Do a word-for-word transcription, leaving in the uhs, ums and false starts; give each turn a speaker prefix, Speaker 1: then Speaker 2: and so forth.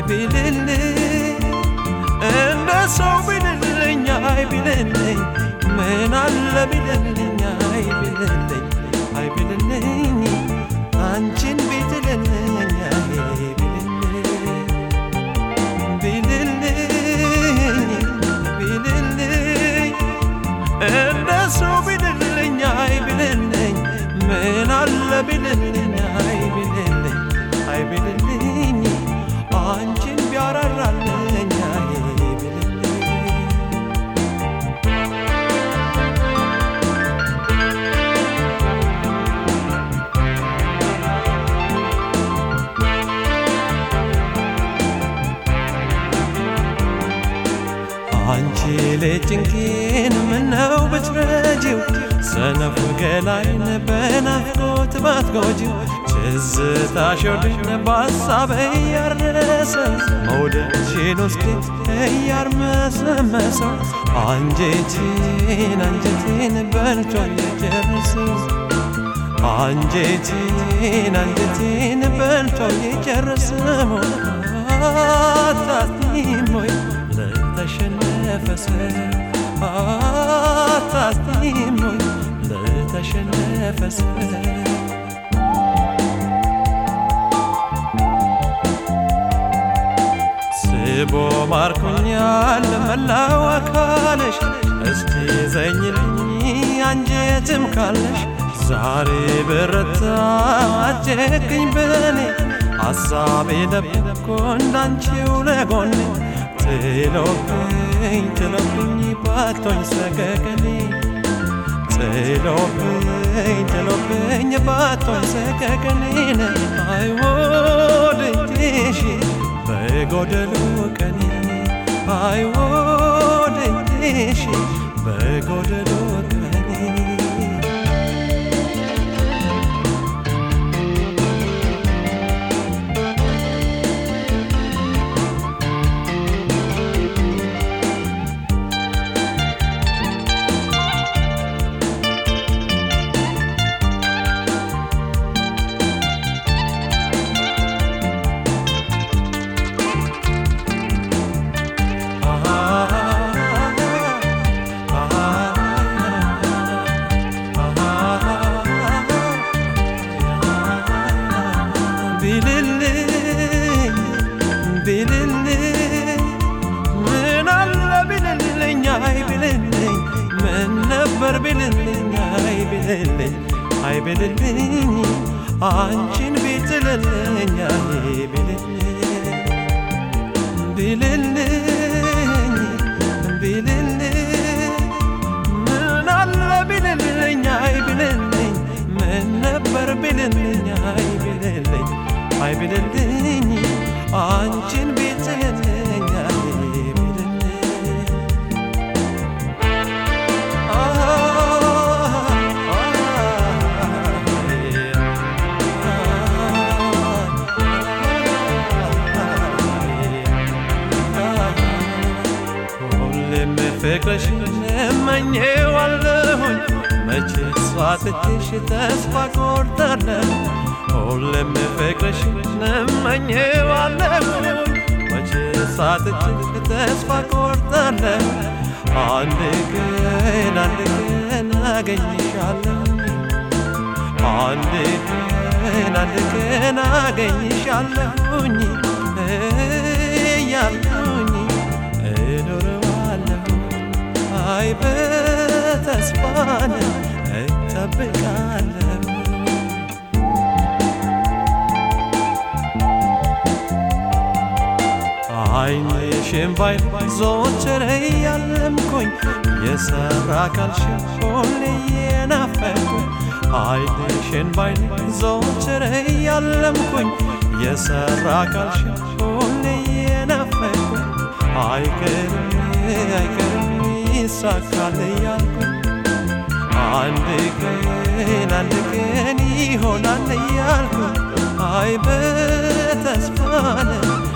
Speaker 1: ቢልልኝ እንደ ሰው ቢልልኝ አይ ቢልልኝ ምን አለ ቢልልኝ አይ ቢልልኝ አይ ቢልልኝ አንቺን ቢትልልኝ አይ ቢልልኝ ቢልልኝ እንደ ሰው ቢልልኝ አይ ቢልልኝ ምን አለ ቢልልኝ አይ ቢልልኝ አይ ቢልልኝ አንቺን ቢያራራልኝ አይ አንቺ ለጭንቄን ምነው ብትረጂው ሰነፍ ገላይን በናፍቆት ባትጎጂው ትዝታሽ ወድን በሐሳብ እያረሰ መውደድሽን ውስጤ እያርመሰመሰ አንጀቴን አንጀቴን በልቶ የጨረሰው አንጀቴን አንጀቴን በልቶ የጨረሰው አታስቲም ወይ ለተሸነፈ ሰው አታስቲም ወይ ለተሸነፈ ሰው ስቦ ማርኮኛል መላው አካልሽ እስቲ ዘኝልኝ አንጀትም ካለሽ ዛሬ በረታ አጨክኝ በኔ ሐሳቤ ደብቆ እንዳንቺው ለጎኔ ጥሎብኝ ጥሎብኝ ባቶኝ ሰቀቀኔ ጥሎብኝ ጥሎብኝ ባቶኝ ሰቀቀኔን አይወድሽ በጎደሉ ቀኔ አይወድሽ በጎደሉ ቀኔ ቢልልኝ ቢልልኝ ምን አለ ቢልልኝ አይ ቢልልኝ ምን ነበር ቢልልኝ አይ ቢልልኝ አይ ቢልልኝ አንቺን ቢትልልኝ አይ ቢልልኝ ቢልልኝ ቢልልኝ ምን አለ ቢልልኝ አይ ቢልልኝ ምን ነበር ቢልልኝ አይ ቢልልኝ አይ ቢልልኝ አንቺን ቢትልልኝ አይ ቢልልኝ ሁሌም ፍቅርሽን እመኘዋለሁኝ መቼ ሷትሽ ተስፋ ቆርጣለሁ ሁሌም ፍቅርሽን እመኘዋለሁኝ መቼ ሷትሽ ተስፋ ቆርጣለሁ አንድ ቀን አንድ ቀን አገኝሻለሁ አንድ ቀን አንድ ቀን አገኝሻለሁኝ እያልኩኝ እኖረዋለሁ አይ በተስፋን እጠብቃለሁ ዓይንሽን ባይን ዘወትር እያለምኩኝ የሰራ አካልሽን ሁሌ እየናፈቅኩኝ ዓይንሽን ባይን ዘወትር እያለምኩኝ የሰራ አካልሽን ሁሌ እየናፈቅኩኝ አይቀርም አይቀርም ይሳካል እያልኩኝ አንድ ቀን አንድ ቀን ይሆናል እያልኩኝ አይ በተስፋ